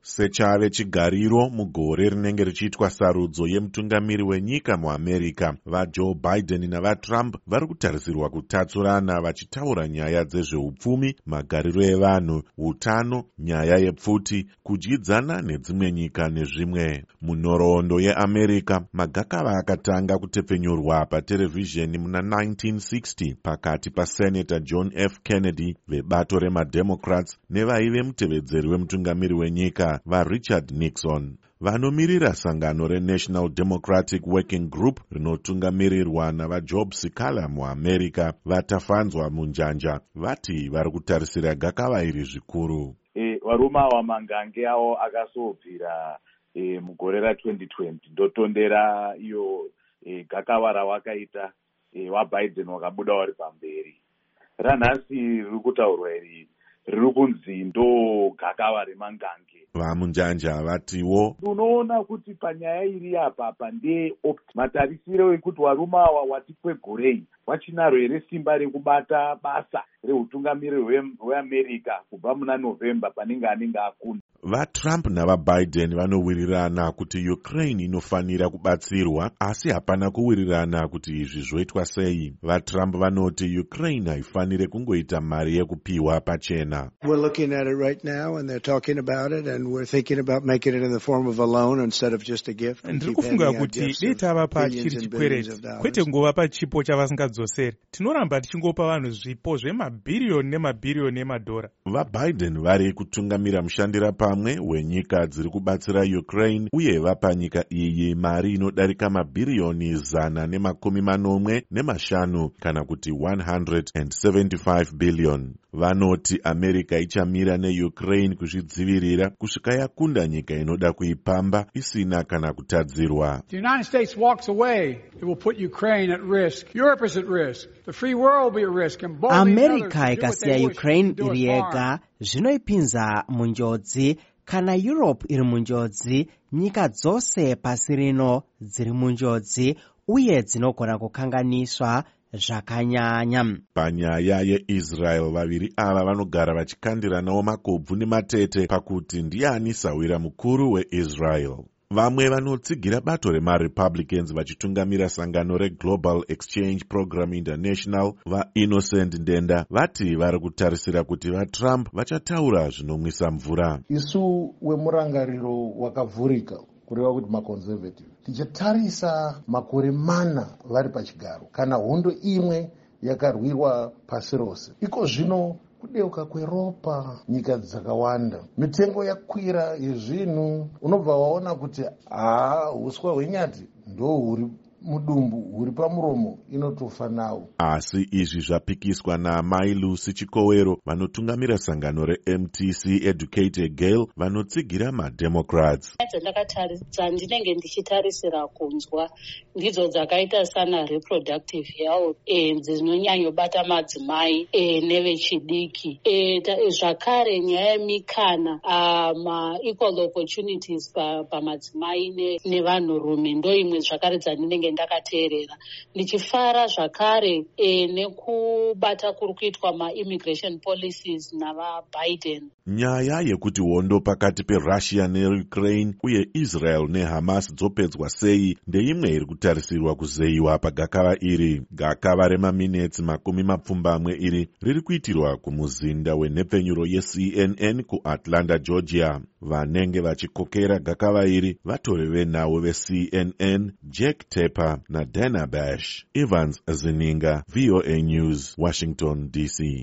Sechave chigariro mugore rinenge richiitwa sarudzo yemutungamiri wenyika muAmerica, vaJoe Biden navaTrump vari kutarisirwa kutatsurana vachitaura nyaya dzezveupfumi, magariro evanhu, utano, nyaya yepfuti, kudyidzana nedzimwe nyika nezvimwe. Munhoroondo yeAmerica, magakava akatanga kutepfenyurwa paterevhizheni muna 1960 pakati paSenator John F. Kennedy vebato remademocrats nevaive mutevedzeri wemutungamiri wenyika vaRichard Nixon. Vanomirira sangano reNational Democratic Working Group rinotungamirirwa navaJob Sikala muAmerica vatafanzwa munjanja vati vari kutarisira gakava iri zvikuru. Varume ava mangange avo akazobvira mugore ra2020 ndotondera iyo gakava rawakaita waBiden wakabuda wari pamberi. Ranhasi riri kutaurwa iri riri kunzi ndo gakava remangange. Vamunjanja vatiwo unoona kuti panyaya iri apa matarisiro ekuti varume ava wati kwegorei vachinaro here simba rekubata basa reutungamiri hweAmerica kubva muna November panenge anenge akunda. VaTrump navaBiden vanowirirana kuti Ukraine inofanira kubatsirwa, asi hapana kuwirirana kuti izvi zvoitwa sei. VaTrump vanoti Ukraine haifanire kungoita mari yekupiwa pachena. We're looking at it right now and they're talking about it and we're thinking about making it in the form of a loan instead of just a gift. Ndiri kufunga kuti data vapa chiri chikwereti kwete ngovapa chipo chavasingadzoseri. Tinoramba tichingopa vanhu zvipo zvemabhiriyoni nemabhiriyoni emadhora. VaBiden vari kutungamira mushandira pamwe wenyika dziri kubatsira Ukraine uye vapa nyika iyi mari inodarika mabhiriyoni 115 kana kuti 175 billion. Vanoti America ichamira neUkraine kuzvidzivirira kusvika yakunda nyika inoda kuipamba isina kana kutadzirwa. The United States walks away, it will put Ukraine at risk. Europe is at risk. The free world will be at risk. America ikasiya Ukraine iri yega zvinoipinza munjodzi. Kana Europe iri munjodzi, nyika dzose pasi rino dziri munjodzi uye dzinogona kukanganiswa zvakanyanya. Panyaya yeIsrael, vaviri ava vanogara vachikandiranawo makobvu nematete pakuti ndiani sawira mukuru weIsrael. Vamwe vanotsigira bato remaRepublicans vachitungamira sangano reGlobal Exchange Program International, vaInnocent Ndenda, vati vari kutarisira kuti vaTrump vachataura zvinomwisa mvura. Isu wemurangariro wakavhurika kureva kuti maconservative tichatarisa makore 4 vari pachigaro kana hondo imwe yakarwirwa pasi rose. Iko zvino kudeuka kweropa nyika dzakawanda, mitengo yakwira yezvinhu, unobva waona kuti uswa hwenyati ndo huri mudumbu huri pamuromo inotofa nawo. Asi izvi zvapikiswa naMai Lucy Chikowero vanotungamira sangano reMTC Educated Girl vanotsigira maDemocrats. Dzandakataridza ndinenge ndichitarisira kunzwa ndidzo dzakaita sana reproductive health dzinonyanyobata madzimai nevechidiki, zvakare nyaya yemikana ma-equal opportunities pamadzimai nevanhurume ndo imwe zvakare dzandinenge ndakateerera. Ndichifara zvakare nekubata kuri kuitwa ma-immigration policies navaBiden. Nyaya yekuti hondo pakati peRussia neUkraine uye Israel neHamas dzopedzwa sei ndeimwe iri kutarisirwa kuzeyiwa pagakava iri. Gakava remaminitsi 20 iri riri kuitirwa kumuzinda wenhepfenyuro yeCNN kuAtlanta, Georgia. Vanenge vachikokera gakava iri vatori venhau veCNN, Jack Tapper naDana Bash. Evans Zininga, VOA News, Washington, DC.